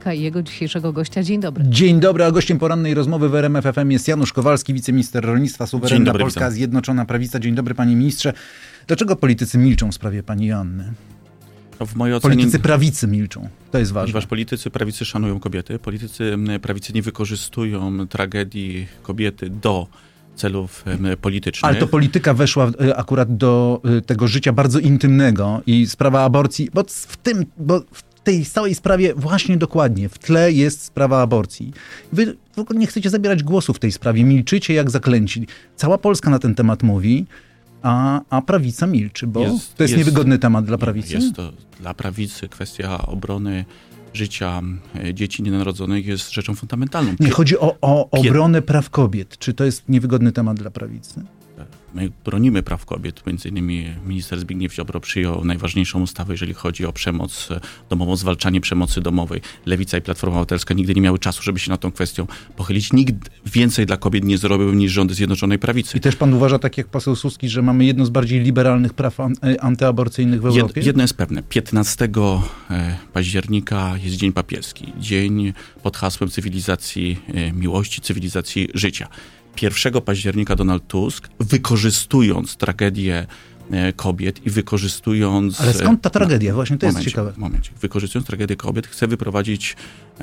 Polityka i jego dzisiejszego gościa. Dzień dobry. Dzień dobry, a gościem porannej rozmowy w RMF FM jest Janusz Kowalski, wiceminister rolnictwa, Suwerenna Polska, witam. Zjednoczona Prawica. Dzień dobry, panie ministrze. Dlaczego politycy milczą w sprawie pani Joanny? No w mojej ocenie... Politycy prawicy milczą. To jest ważne. Ponieważ politycy prawicy szanują kobiety. Politycy prawicy nie wykorzystują tragedii kobiety do celów politycznych. Ale to polityka weszła akurat do tego życia bardzo intymnego i sprawa aborcji, bo w tej całej sprawie właśnie dokładnie w tle jest sprawa aborcji. Wy w ogóle nie chcecie zabierać głosu w tej sprawie, milczycie jak zaklęci. Cała Polska na ten temat mówi, a prawica milczy, bo to jest niewygodny temat dla prawicy. Jest to dla prawicy kwestia obrony życia dzieci nienarodzonych jest rzeczą fundamentalną. Nie, chodzi o obronę praw kobiet. Czy to jest niewygodny temat dla prawicy? My bronimy praw kobiet. Między innymi minister Zbigniew Ziobro przyjął najważniejszą ustawę, jeżeli chodzi o przemoc domową, zwalczanie przemocy domowej. Lewica i Platforma Obywatelska nigdy nie miały czasu, żeby się nad tą kwestią pochylić. Nikt więcej dla kobiet nie zrobił niż rządy Zjednoczonej Prawicy. I też pan uważa, tak jak poseł Suski, że mamy jedno z bardziej liberalnych praw antyaborcyjnych w Europie? Jedno jest pewne. 15 października jest Dzień Papieski. Dzień pod hasłem cywilizacji miłości, cywilizacji życia. 1 października Donald Tusk, wykorzystując tragedię kobiet i wykorzystując... Ale skąd ta tragedia? Właśnie to jest ciekawe. Wykorzystując tragedię kobiet, chce wyprowadzić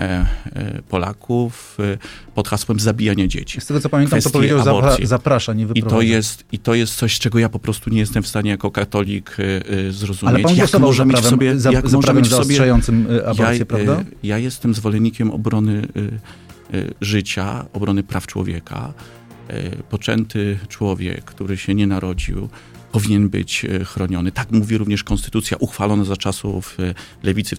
Polaków pod hasłem zabijania dzieci. Z tego co pamiętam, to powiedział zaprasza, nie wyprowadza. I to jest coś, czego ja po prostu nie jestem w stanie jako katolik zrozumieć. Ale pan głosował za prawem zaostrzającym aborcję, prawda? Ja jestem zwolennikiem obrony życia, obrony praw człowieka. Poczęty człowiek, który się nie narodził, powinien być chroniony. Tak mówi również konstytucja uchwalona za czasów lewicy w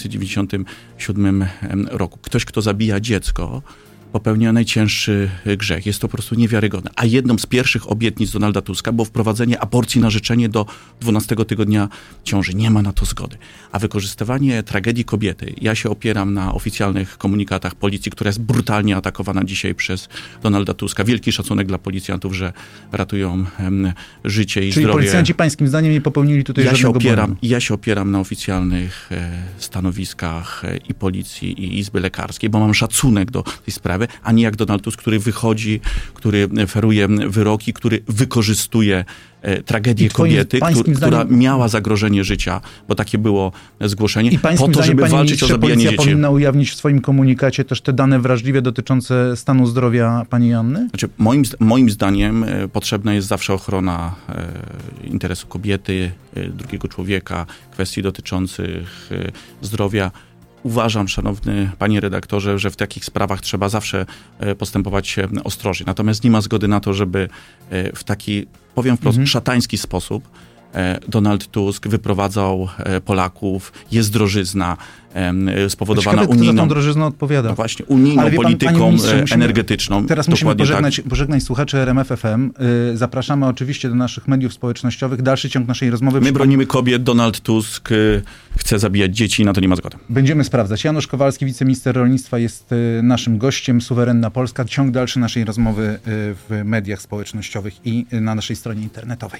1997 roku. Ktoś, kto zabija dziecko, popełnia najcięższy grzech. Jest to po prostu niewiarygodne. A jedną z pierwszych obietnic Donalda Tuska było wprowadzenie aborcji na życzenie do 12 tygodnia ciąży. Nie ma na to zgody. A wykorzystywanie tragedii kobiety, ja się opieram na oficjalnych komunikatach policji, która jest brutalnie atakowana dzisiaj przez Donalda Tuska. Wielki szacunek dla policjantów, że ratują życie i zdrowie. Czyli policjanci pańskim zdaniem nie popełnili tutaj żadnego błędu? Ja się opieram na oficjalnych stanowiskach i policji, i Izby Lekarskiej, bo mam szacunek do tej sprawy, a nie jak Donald Tusk, który wychodzi, który feruje wyroki, który wykorzystuje tragedię kobiety, która miała zagrożenie życia, bo takie było zgłoszenie, po to, żeby walczyć o zabijanie dzieci. Policja powinna ujawnić w swoim komunikacie też te dane wrażliwe dotyczące stanu zdrowia pani Joanny? Znaczy, moim zdaniem potrzebna jest zawsze ochrona interesu kobiety, drugiego człowieka, kwestii dotyczących zdrowia. Uważam, szanowny panie redaktorze, że w takich sprawach trzeba zawsze postępować ostrożnie. Natomiast nie ma zgody na to, żeby w taki, powiem wprost, szatański sposób Donald Tusk wyprowadzał Polaków, jest drożyzna spowodowana unijną... Kto za tą drożyznę odpowiada? No właśnie, unijną polityką energetyczną. Teraz musimy pożegnać słuchaczy RMF FM. Zapraszamy oczywiście do naszych mediów społecznościowych. Dalszy ciąg naszej rozmowy... My bronimy kobiet, Donald Tusk chce zabijać dzieci i na to nie ma zgody. Będziemy sprawdzać. Janusz Kowalski, wiceminister rolnictwa, jest naszym gościem. Suwerenna Polska. Ciąg dalszy naszej rozmowy w mediach społecznościowych i na naszej stronie internetowej.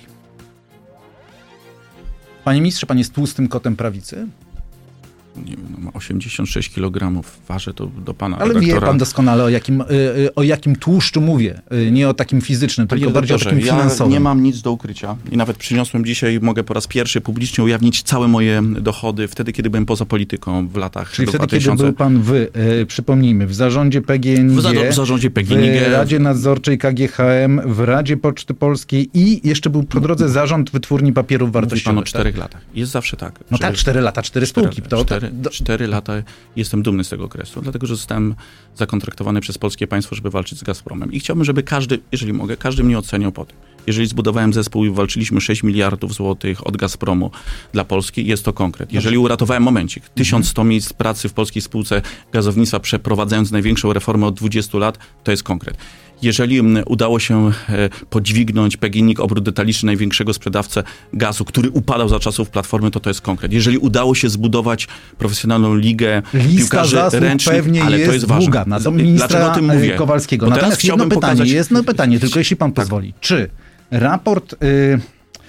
Panie ministrze, pan jest tłustym kotem prawicy? Nie wiem, ma 86 kg, ważę to do pana Ale redaktora. wie pan doskonale, o jakim tłuszczu mówię. Nie o takim fizycznym, tylko bardziej o takim finansowym. Ja nie mam nic do ukrycia i nawet przyniosłem dzisiaj, mogę po raz pierwszy publicznie ujawnić całe moje dochody wtedy, kiedy byłem poza polityką w latach 2000. Czyli wtedy, kiedy był pan przypomnijmy, w zarządzie PGNiG, w zarządzie PGNiG, w Radzie Nadzorczej KGHM, w Radzie Poczty Polskiej i jeszcze był po drodze zarząd Wytwórni Papierów Wartościowych. Mówi pan o 4 latach. Jest zawsze tak. No tak, 4 lata, 4 spółki. 4 lata jestem dumny z tego okresu, dlatego że zostałem zakontraktowany przez polskie państwo, żeby walczyć z Gazpromem. I chciałbym, żeby każdy, jeżeli mogę, każdy mnie oceniał po tym. Jeżeli zbudowałem zespół i walczyliśmy 6 miliardów złotych od Gazpromu dla Polski, jest to konkret. Jeżeli uratowałem 1100 miejsc pracy w polskiej spółce gazownictwa, przeprowadzając największą reformę od 20 lat, to jest konkret. Jeżeli udało się podźwignąć PGNiG, obrót detaliczny największego sprzedawcę gazu, który upadał za czasów Platformy, to jest konkret. Jeżeli udało się zbudować profesjonalną ligę piłkarzy ręcznych, ale to jest ważne. Na to ministra Dlaczego o tym mówię? Kowalskiego. Natomiast jedno pytanie, tylko jeśli pan pozwoli. Czy raport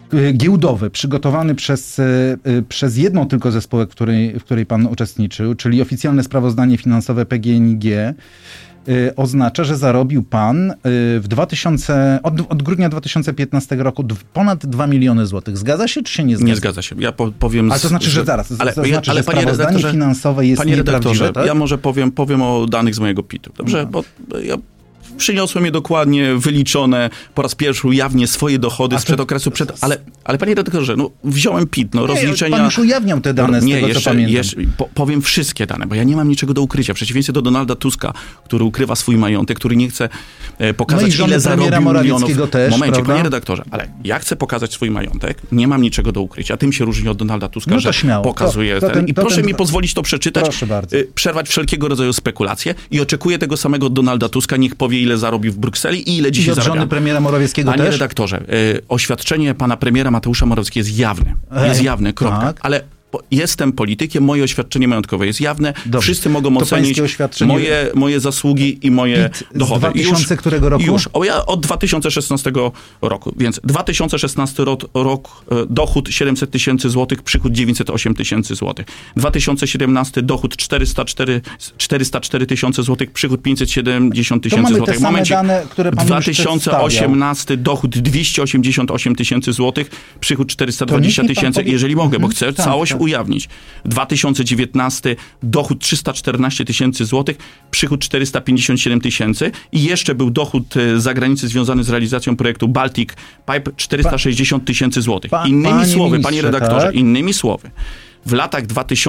giełdowy, przygotowany przez jedną tylko ze spółek, w której pan uczestniczył, czyli oficjalne sprawozdanie finansowe PGNiG, oznacza, że zarobił pan od grudnia 2015 roku ponad 2 miliony złotych. Zgadza się, czy się nie zgadza? Nie zgadza się. Ja powiem... Ale to znaczy, że zaraz. Że sprawozdanie finansowe jest panie nieprawdziwe, tak? Ja może powiem o danych z mojego PIT-u. Dobrze? Bo ja przyniosłem je dokładnie wyliczone, po raz pierwszy ujawnię swoje dochody sprzed okresu, ale panie redaktorze, wziąłem PIT, rozliczenia... Pan już ujawniał te dane co pamiętam. Powiem wszystkie dane, bo ja nie mam niczego do ukrycia. W przeciwieństwie do Donalda Tuska, który ukrywa swój majątek, który nie chce pokazać, ile zarobił milionów. Też, Momencie, prawda? panie redaktorze, ale ja chcę pokazać swój majątek, nie mam niczego do ukrycia. Tym się różni od Donalda Tuska, że śmiało. pokazuje I proszę mi pozwolić to przeczytać, proszę bardzo. Przerwać wszelkiego rodzaju spekulacje i oczekuję tego samego Donalda Tuska, niech powie, ile zarobił w Brukseli i ile dzisiaj zarabia. Żony premiera Morawieckiego Panie też? redaktorze, oświadczenie pana premiera Mateusza Morawieckiego jest jawne. Jest jawne, kropka. Tak. Ale jestem politykiem, moje oświadczenie majątkowe jest jawne. Dobrze. Wszyscy mogą ocenić moje zasługi i moje dochody. Z 2000 którego roku? Ja od 2016 roku. Więc 2016 rok, dochód 700 tysięcy złotych, przychód 908 tysięcy złotych. 2017 dochód 404 tysiące złotych, przychód 570 tysięcy złotych. To mamy te same dane, które pan 2018 dochód 288 tysięcy złotych, przychód 420 tysięcy. Jeżeli mogę, bo chcę całość ujawnić. 2019 dochód 314 tysięcy złotych, przychód 457 tysięcy i jeszcze był dochód z zagranicy związany z realizacją projektu Baltic Pipe 460 tysięcy złotych. Innymi słowy, panie redaktorze, tak? Innymi słowy, w latach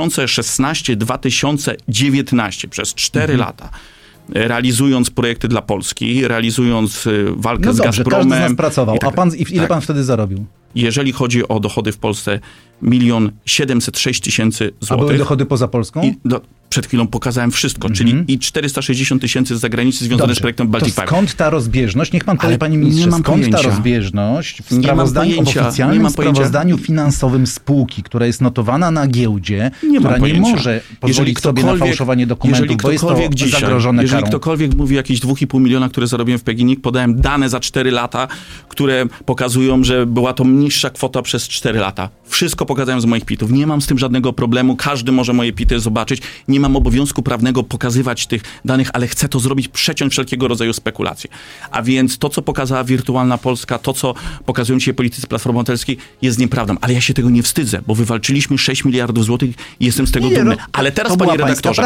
2016-2019 przez 4 lata realizując projekty dla Polski, realizując walkę z Gazpromem. Każdy z nas pracował. Ile pan wtedy zarobił? Jeżeli chodzi o dochody w Polsce, 1 706 000 złotych. A były dochody poza Polską? Przed chwilą pokazałem wszystko, czyli i 460 tysięcy z zagranicy związane z projektem Baltic Pipe. Skąd ta rozbieżność? Niech pan powie, panie ministrze, skąd ta rozbieżność w oficjalnym sprawozdaniu finansowym spółki, która jest notowana na giełdzie, która nie może pozwolić sobie na fałszowanie dokumentów, bo jest to zagrożone karą. Jeżeli ktokolwiek mówi o jakieś 2,5 miliona, które zarobiłem w PGNiG, podałem dane za 4 lata, które pokazują, że była to niższa kwota przez 4 lata. Wszystko pokazałem z moich PIT-ów. Nie mam z tym żadnego problemu. Każdy może moje PIT-y zobaczyć. Nie mam obowiązku prawnego pokazywać tych danych, ale chcę to zrobić, przeciąć wszelkiego rodzaju spekulacje. A więc to, co pokazała Wirtualna Polska, to, co pokazują dzisiaj politycy Platformy Obywatelskiej, jest nieprawdą. Ale ja się tego nie wstydzę, bo wywalczyliśmy 6 miliardów złotych i jestem z tego dumny. Ale teraz, panie redaktorze,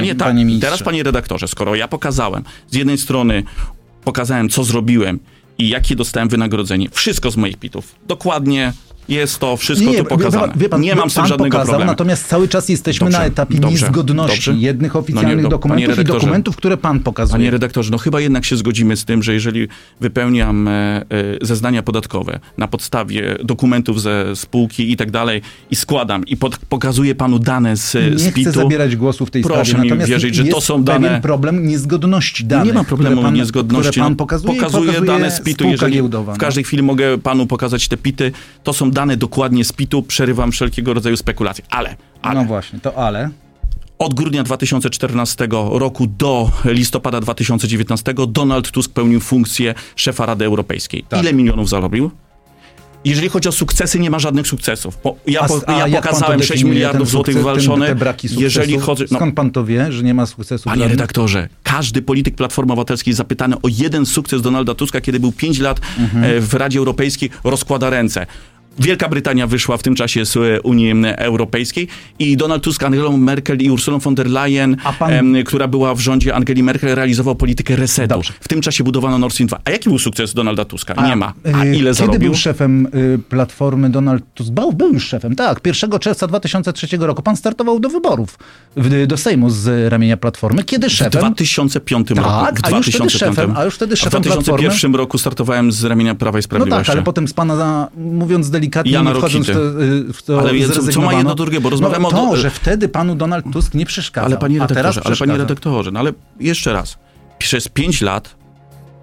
teraz, panie redaktorze, skoro ja pokazałem, z jednej strony pokazałem, co zrobiłem i jakie dostałem wynagrodzenie, wszystko z moich PIT-ów, dokładnie jest to wszystko tu pokazane. Nie mam z tym żadnego problemu. Natomiast cały czas jesteśmy na etapie niezgodności jednych oficjalnych dokumentów i dokumentów, które pan pokazuje. Panie redaktorze, chyba jednak się zgodzimy z tym, że jeżeli wypełniam zeznania podatkowe na podstawie dokumentów ze spółki i tak dalej i składam i pokazuję panu dane z PIT-u. Nie chcę zabierać głosu w tej sprawie. Proszę mi wierzyć, że to są dane... pewien problem niezgodności danych. Nie ma problemu niezgodności. Które pan pokazuje dane z PIT-u. Jeżeli w każdej chwili mogę panu pokazać te PIT-y, to są dane dokładnie z PIT-u, przerywam wszelkiego rodzaju spekulacje. Ale. No właśnie, to ale. Od grudnia 2014 roku do listopada 2019 Donald Tusk pełnił funkcję szefa Rady Europejskiej. Tak. Ile milionów zarobił? Jeżeli chodzi o sukcesy, nie ma żadnych sukcesów. Ja pokazałem 6 miliardów złotych wywalczone. Te braki sukcesów? Skąd pan to wie, że nie ma sukcesów? Panie redaktorze, każdy polityk Platformy Obywatelskiej zapytany o jeden sukces Donalda Tuska, kiedy był 5 lat w Radzie Europejskiej, rozkłada ręce. Wielka Brytania wyszła w tym czasie z Unii Europejskiej i Donald Tusk, Angelą Merkel i Ursulą von der Leyen, która była w rządzie Angeli Merkel, realizował politykę resetu. Dobrze. W tym czasie budowano Nord Stream 2. A jaki był sukces Donalda Tuska? Nie ma. A ile zarobił? Kiedy był szefem Platformy Donald Tusk? Był już szefem, tak. 1 czerwca 2003 roku pan startował do wyborów do Sejmu z ramienia Platformy. Kiedy szefem? W 2005 roku. Tak, a już wtedy szefem Platformy. W 2001 roku startowałem z ramienia Prawa i Sprawiedliwości. No tak, ale potem z pana, mówiąc delikatnie, nie wchodząc w to ale co ma jedno do drugiego, bo rozmawiamy o to, że wtedy panu Donald Tusk nie przeszkadzał. Ale panie redaktorze, ale jeszcze raz. Przez 5 lat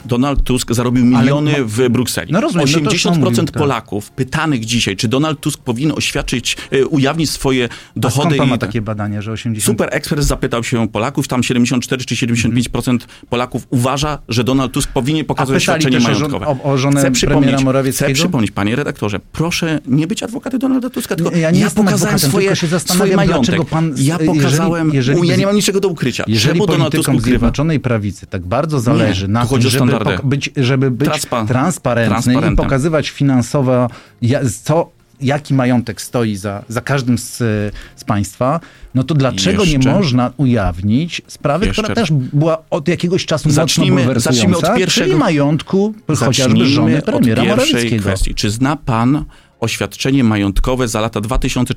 Donald Tusk zarobił miliony w Brukseli. No rozumiem, 80% mówił, tak. Polaków pytanych dzisiaj, czy Donald Tusk powinien ujawnić swoje dochody. Skąd pan ma takie badania, że 80%? Super Express zapytał się Polaków, tam 74 czy 75% Polaków uważa, że Donald Tusk powinien pokazać oświadczenie majątkowe. O żonę premiera Morawieckiego? Chcę przypomnieć, panie redaktorze, proszę nie być adwokatem Donalda Tuska, tylko ja nie pokazałem swoje majątek. Ja pokazałem, ja nie mam niczego do ukrycia. Jeżeli politykom Zjednoczonej Prawicy tak bardzo zależy na tym, żeby być transparentny i pokazywać finansowo, jaki majątek stoi za każdym z państwa, no to dlaczego nie można ujawnić sprawy, która też była od jakiegoś czasu mocno bulwersująca, czyli majątku chociażby żony premiera Morawieckiego. Kwestii. Czy zna pan oświadczenie majątkowe za lata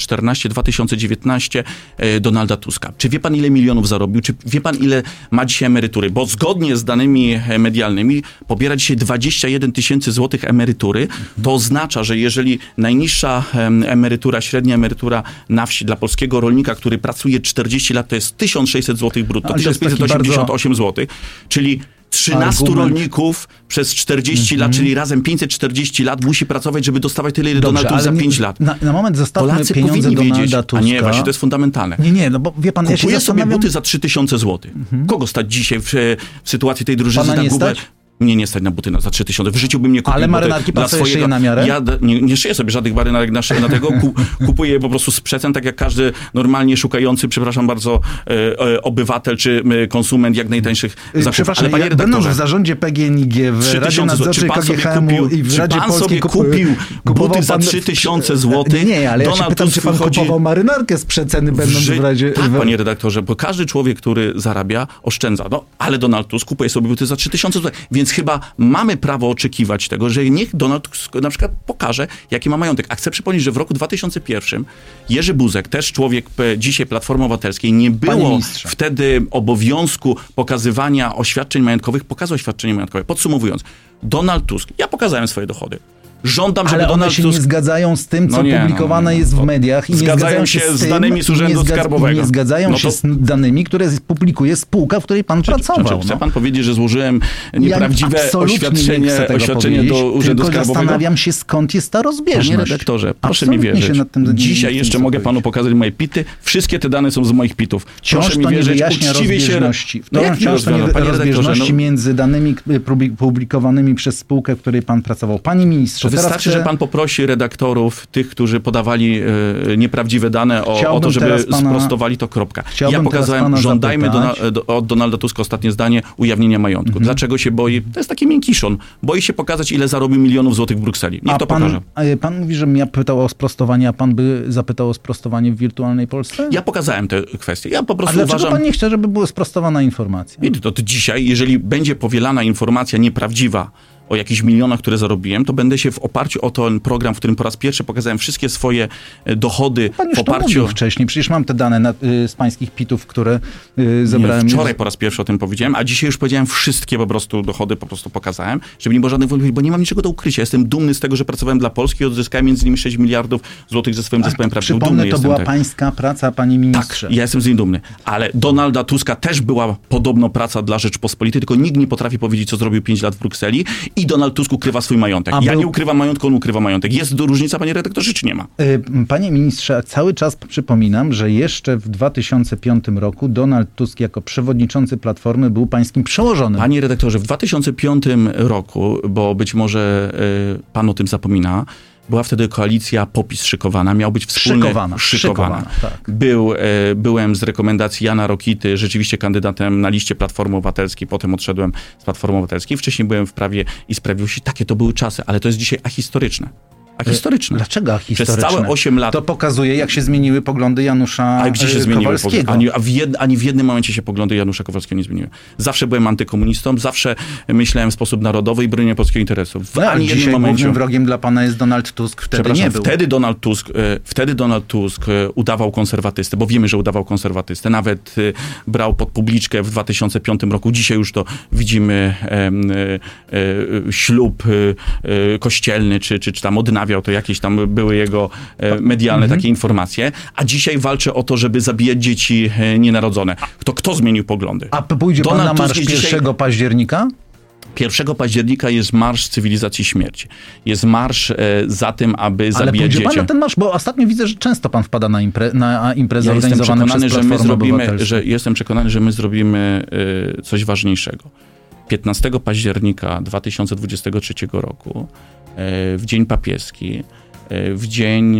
2014-2019 Donalda Tuska? Czy wie pan, ile milionów zarobił? Czy wie pan, ile ma dzisiaj emerytury? Bo zgodnie z danymi medialnymi pobiera dzisiaj 21 000 złotych emerytury. To oznacza, że jeżeli najniższa emerytura, średnia emerytura na wsi dla polskiego rolnika, który pracuje 40 lat, to jest 1600 zł brutto, 1588 zł, czyli 13 rolników przez 40 lat, czyli razem 540 lat musi pracować, żeby dostawać tyle, ile Donald Tusk za 5 lat. Na moment zostawmy Polacy pieniądze Donalda Tuska. A nie, właśnie to jest fundamentalne. Nie, no bo wie pan, Kupuję sobie buty za 3000 zł. Kogo stać dzisiaj w sytuacji tej drużyny? Pana nie stać? Mnie nie stać na buty za 3000. W życiu bym nie kupił. Ale marynarki pan sobie szyje na miarę? Ja nie szyję sobie żadnych marynarek na tego. Kupuję je po prostu z przecen, tak jak każdy normalnie szukający, przepraszam bardzo, obywatel czy konsument jak najtańszych zakupów. Przepraszam, ale panie redaktorze, w zarządzie PGNiG, w Radzie Nadzorczej KGHM-u i w Radzie Polskiej kupił buty za 3000 zł? Nie, ale ja się pytam, czy pan kupował marynarkę z przeceny będąc w Radzie... Tak, panie redaktorze, bo każdy człowiek, który zarabia, oszczędza. No, ale Donald Tusk kupuje sobie buty za 3000 zł. Więc chyba mamy prawo oczekiwać tego, że niech Donald Tusk na przykład pokaże, jaki ma majątek. A chcę przypomnieć, że w roku 2001 Jerzy Buzek, też człowiek dzisiaj Platformy Obywatelskiej, nie było wtedy obowiązku pokazywania oświadczeń majątkowych, pokazał oświadczenie majątkowe. Podsumowując, Donald Tusk, ja pokazałem swoje dochody. Żądam, żeby ale one się nie zgadzają z tym, co publikowane jest w mediach. I zgadzają się z danymi z Urzędu Skarbowego. Nie zgadzają się z danymi, które publikuje spółka, w której pan pracował. Chce pan powiedzieć, że złożyłem nieprawdziwe oświadczenie do Urzędu Skarbowego? Zastanawiam się, skąd jest ta rozbieżność. Panie redaktorze, proszę mi wierzyć. Dzisiaj jeszcze mogę panu pokazać moje pity. Wszystkie te dane są z moich pitów. Wciąż to nie wyjaśnia rozbieżności. Wciąż to nie rozbieżności między danymi publikowanymi przez spółkę, w której pan pracował. Panie ministrze, wystarczy, że pan poprosi redaktorów, tych, którzy podawali nieprawdziwe dane o to, żeby sprostowali to, kropka. Ja pokazałem, żądajmy od Donalda Tuska, ostatnie zdanie, ujawnienia majątku. Dlaczego się boi? To jest taki miękiszon. Boi się pokazać, ile zarobił milionów złotych w Brukseli. Niech to pokaże. Pan mówi, że ja pytał o sprostowanie, a pan by zapytał o sprostowanie w wirtualnej Polsce? Ja pokazałem te kwestie. Ja po prostu dlaczego pan nie chce, żeby była sprostowana informacja? To dzisiaj, jeżeli będzie powielana informacja nieprawdziwa o jakichś milionach, które zarobiłem, to będę się w oparciu o ten program, w którym po raz pierwszy pokazałem wszystkie swoje dochody pan już w oparciu... to mówił wcześniej, przecież mam te dane z pańskich pitów, które zebrałem. Wczoraj po raz pierwszy o tym powiedziałem, a dzisiaj już powiedziałem wszystkie po prostu dochody, po prostu pokazałem, żeby nie było żadnych wątpliwości, bo nie mam niczego do ukrycia. Jestem dumny z tego, że pracowałem dla Polski i odzyskałem między innymi 6 miliardów złotych ze swoim zespołem pracy. Przypomnę, to była pańska praca, panie ministrze. Tak, ja jestem z niej dumny. Ale Donalda Tuska też była podobno praca dla Rzeczpospolitej, tylko nikt nie potrafi powiedzieć, co zrobił 5 lat w Brukseli i Donald Tusk ukrywa swój majątek. Ja nie ukrywam majątku, on ukrywa majątek. Jest różnica, panie redaktorze, czy nie ma? Panie ministrze, cały czas przypominam, że jeszcze w 2005 roku Donald Tusk jako przewodniczący Platformy był pańskim przełożonym. Panie redaktorze, w 2005 roku, bo być może pan o tym zapomina, była wtedy koalicja PO-PiS szykowana, miał być wspólny... Szykowana, tak. Byłem z rekomendacji Jana Rokity, rzeczywiście kandydatem na liście Platformy Obywatelskiej, potem odszedłem z Platformy Obywatelskiej, wcześniej byłem w Prawie i Sprawiedliwości. Takie to były czasy, ale to jest dzisiaj ahistoryczne. Dlaczego ahistoryczne? Przez całe 8 lat. To pokazuje, jak się zmieniły poglądy Janusza Kowalskiego. Ani w jednym momencie się poglądy Janusza Kowalskiego nie zmieniły. Zawsze byłem antykomunistą, zawsze myślałem w sposób narodowy i broniłem polskiego interesu. Ani dzisiaj głównym wrogiem dla pana jest Donald Tusk, wtedy nie był. Wtedy Donald Tusk udawał konserwatystę, bo wiemy, że udawał konserwatystę. Nawet brał pod publiczkę w 2005 roku. Dzisiaj już to widzimy ślub kościelny, czy tam odnawiał, to jakieś tam były jego medialne takie informacje, a dzisiaj walczy o to, żeby zabijać dzieci nienarodzone. Kto zmienił poglądy? A pójdzie pan na marsz 1 października? 1 października jest Marsz Cywilizacji Śmierci. Jest marsz za tym, aby zabijać dzieci. Ale pan na ten marsz, bo ostatnio widzę, że często pan wpada na imprezy organizowane przez Platformę Obywatelską. Jestem przekonany, że my zrobimy coś ważniejszego. 15 października 2023 roku, w Dzień Papieski, w Dzień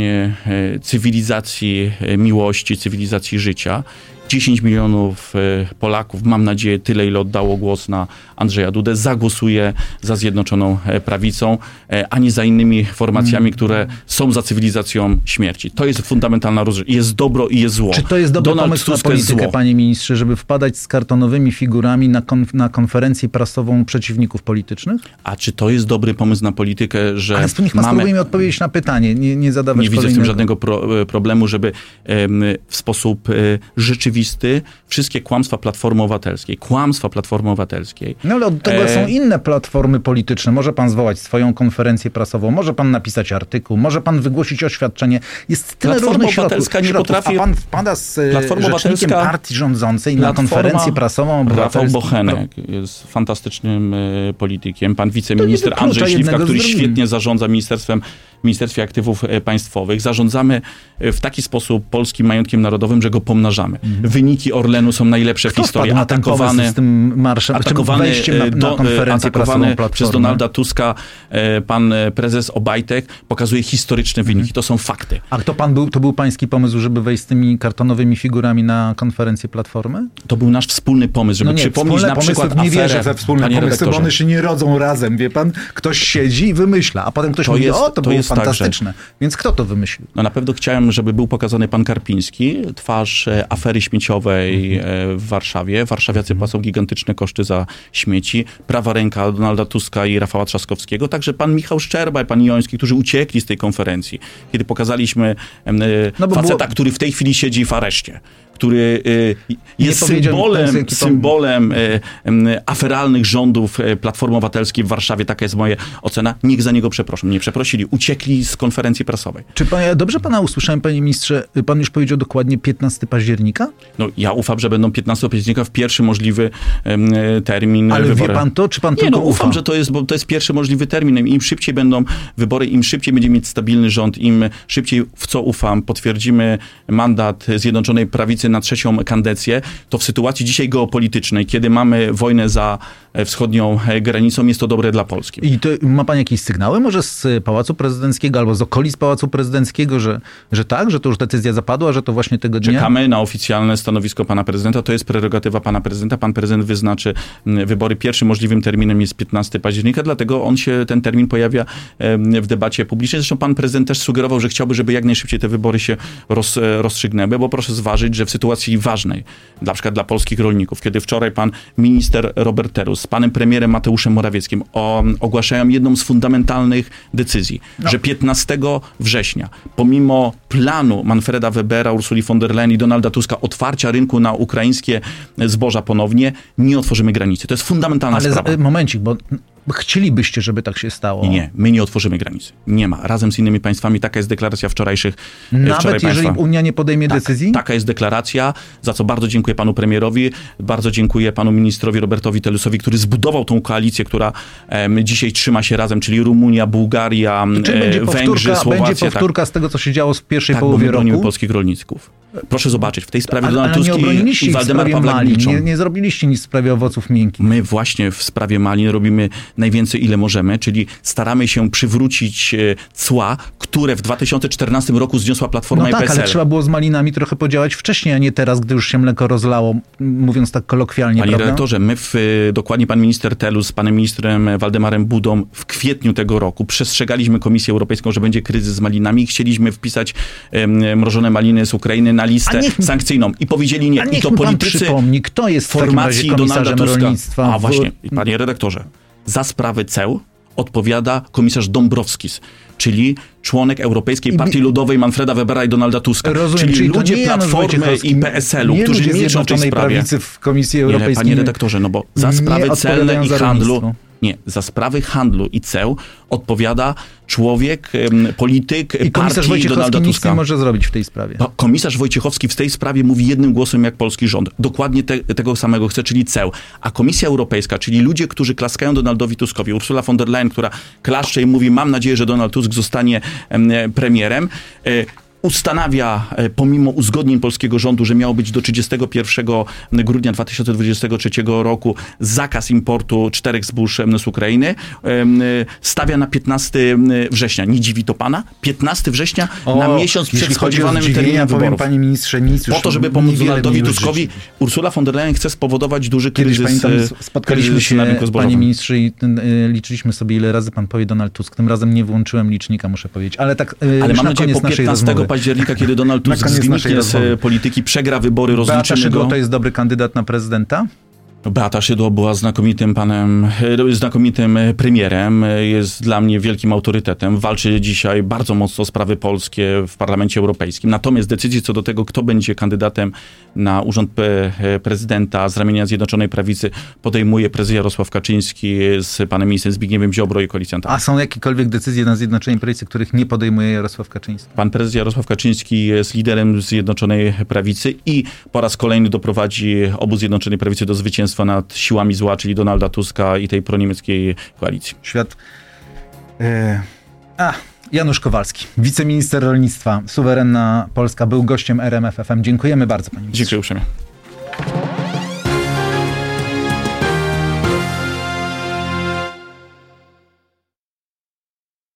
Cywilizacji Miłości, Cywilizacji Życia, 10 milionów Polaków, mam nadzieję tyle, ile oddało głos na Andrzeja Dudę, zagłosuje za Zjednoczoną Prawicą, a nie za innymi formacjami, które są za cywilizacją śmierci. To jest fundamentalna różnica. Jest dobro i jest zło. Czy to jest dobry pomysł na politykę, panie ministrze, żeby wpadać z kartonowymi figurami na konferencję prasową przeciwników politycznych? A czy to jest dobry pomysł na politykę, że ale niech pan spróbuje mi odpowiedzieć na pytanie, nie zadawać Nie widzę z tym żadnego problemu, żeby w sposób rzeczywisty wszystkie kłamstwa Platformy Obywatelskiej. No ale od tego są inne platformy polityczne. Może pan zwołać swoją konferencję prasową, może pan napisać artykuł, może pan wygłosić oświadczenie. Jest tyle różnych środków. Nie potrafi... A pan wpada z rzecznikiem partii rządzącej na konferencję prasową obywatelską. Rafał Bochenek jest fantastycznym politykiem. Pan wiceminister Andrzej Śliwka, który świetnie zarządza Ministerstwie Aktywów Państwowych. Zarządzamy w taki sposób polskim majątkiem narodowym, że go pomnażamy. Wyniki Orlenu są najlepsze w historii. Atakowany z tym marszem, na konferencję prasową przez Donalda Tuska pan prezes Obajtek pokazuje historyczne wyniki. To są fakty. A to był pański pomysł, żeby wejść z tymi kartonowymi figurami na konferencję Platformy? To był nasz wspólny pomysł, żeby przypomnieć na przykład aferę. Nie wierzę we wspólne pomysły, bo one się nie rodzą razem, wie pan? Ktoś siedzi i wymyśla, a potem ktoś mówi, to było fantastyczne. Więc kto to wymyślił? No na pewno chciałem, żeby był pokazany pan Karpiński, twarz afery śmieciowej w Warszawie. Warszawiacy płacą gigantyczne koszty za śmieci. Prawa ręka Donalda Tuska i Rafała Trzaskowskiego. Także pan Michał Szczerba i pan Joński, którzy uciekli z tej konferencji. Kiedy pokazaliśmy faceta, który w tej chwili siedzi w areszcie. Który jest symbolem aferalnych rządów Platformy Obywatelskiej w Warszawie. Taka jest moja ocena. Niech za niego przeproszą. Nie przeprosili. Uciekli z konferencji prasowej. Czy dobrze pana usłyszałem, panie ministrze, pan już powiedział dokładnie 15 października? No ja ufam, że będą 15 października w pierwszy możliwy termin. Ale wybory. Wie pan to, czy pan tylko ufam, że to jest pierwszy możliwy termin. Im szybciej będą wybory, im szybciej będziemy mieć stabilny rząd, im szybciej, w co ufam, potwierdzimy mandat Zjednoczonej Prawicy na 3. kadencję, to w sytuacji dzisiaj geopolitycznej, kiedy mamy wojnę za wschodnią granicą, jest to dobre dla Polski. I to, ma pan jakieś sygnały może z Pałacu Prezydenckiego albo z okolic Pałacu Prezydenckiego, że tak, że to już decyzja zapadła, że to właśnie tego dnia? Czekamy na oficjalne stanowisko pana prezydenta. To jest prerogatywa pana prezydenta. Pan prezydent wyznaczy wybory. Pierwszym możliwym terminem jest 15 października, dlatego ten termin pojawia w debacie publicznej. Zresztą pan prezydent też sugerował, że chciałby, żeby jak najszybciej te wybory się rozstrzygnęły, bo proszę zważyć, że w sytuacji ważnej, na przykład dla polskich rolników, kiedy wczoraj pan minister Robert Terus z panem premierem Mateuszem Morawieckim ogłaszają jedną z fundamentalnych decyzji, że 15 września, pomimo planu Manfreda Webera, Ursuli von der Leyen i Donalda Tuska otwarcia rynku na ukraińskie zboża ponownie, nie otworzymy granicy. To jest fundamentalna sprawa. Ale momencik, bo chcielibyście, żeby tak się stało. Nie, my nie otworzymy granicy. Nie ma. Razem z innymi państwami, taka jest deklaracja wczorajszych. Nawet jeżeli Unia nie podejmie decyzji? Taka jest deklaracja, za co bardzo dziękuję panu premierowi, bardzo dziękuję panu ministrowi Robertowi Telusowi, który zbudował tą koalicję, która dzisiaj trzyma się razem, czyli Rumunia, Bułgaria, Węgrzy, Słowacja. Będzie powtórka z tego, co się działo w pierwszej połowie roku? Bronimy polskich rolników. Proszę zobaczyć, w tej sprawie Donald Tusk i Waldemar Pawlak milczą. Nie zrobiliście nic w sprawie owoców miękkich. My właśnie w sprawie malin robimy najwięcej, ile możemy, czyli staramy się przywrócić cła, które w 2014 roku zniosła Platforma i PSL. Ale trzeba było z malinami trochę podziałać wcześniej, a nie teraz, gdy już się mleko rozlało, mówiąc tak kolokwialnie. Panie prawda? redaktorze, dokładnie pan minister Telus z panem ministrem Waldemarem Budą w kwietniu tego roku przestrzegaliśmy Komisję Europejską, że będzie kryzys z malinami i chcieliśmy wpisać mrożone maliny z Ukrainy na listę sankcyjną. I powiedzieli nie. I to politycy przypomni, kto jest formacji Donalda Tuska. Rolnictwa. Właśnie, panie redaktorze, za sprawę ceł odpowiada komisarz Dąbrowskis, czyli członek Europejskiej Partii Ludowej Manfreda Webera i Donalda Tuska. Rozumiem, czyli ludzie Platformy i PSL-u, którzy milczą w tej sprawie. Prawicy w Komisji Europejskiej. Nie, panie redaktorze, bo za sprawy celne i handlu Nie, za sprawy handlu i ceł odpowiada człowiek, polityk I komisarz partii Wojciechowski Donalda nic Tuska. nie może zrobić w tej sprawie. Komisarz Wojciechowski w tej sprawie mówi jednym głosem jak polski rząd. Dokładnie tego samego chce, czyli ceł. A Komisja Europejska, czyli ludzie, którzy klaskają Donaldowi Tuskowi, Ursula von der Leyen, która klaszcze i mówi, mam nadzieję, że Donald Tusk zostanie premierem, ustanawia, pomimo uzgodnień polskiego rządu, że miało być do 31 grudnia 2023 roku zakaz importu 4 zbóż z Ukrainy, stawia na 15 września. Nie dziwi to pana? 15 września na miesiąc przed spodziewanym terminem wyborów. Panie ministrze, nic już Po to, żeby pomóc Donaldowi Tuskowi, życzyć. Ursula von der Leyen chce spowodować duży Kiedyś, kryzys. pamiętam, spotkaliśmy kryzys się, na rynku zbożowym. panie ministrze, i liczyliśmy sobie, ile razy pan powie Donald Tusk. Tym razem nie włączyłem licznika, muszę powiedzieć. Ale tak, Ale mam na nadzieję, po koniec naszej 15 rozmowy. października, kiedy Donald Tusk zniknie z polityki, przegra wybory, Beata rozliczymy Szydło go. to jest dobry kandydat na prezydenta? Beata Szydło była znakomitym premierem, jest dla mnie wielkim autorytetem, walczy dzisiaj bardzo mocno o sprawy polskie w Parlamencie Europejskim. Natomiast decyzję co do tego, kto będzie kandydatem na urząd prezydenta z ramienia Zjednoczonej Prawicy, podejmuje prezes Jarosław Kaczyński z panem ministrem Zbigniewem Ziobro i koalicjantami. A są jakiekolwiek decyzje na Zjednoczonej Prawicy, których nie podejmuje Jarosław Kaczyński? Pan prezes Jarosław Kaczyński jest liderem Zjednoczonej Prawicy i po raz kolejny doprowadzi obóz Zjednoczonej Prawicy do zwycięstwa nad siłami zła, czyli Donalda Tuska i tej proniemieckiej koalicji. Janusz Kowalski, wiceminister rolnictwa, suwerenna Polska, był gościem RMF FM. Dziękujemy bardzo, panie ministrze. Dziękuję uprzejmie.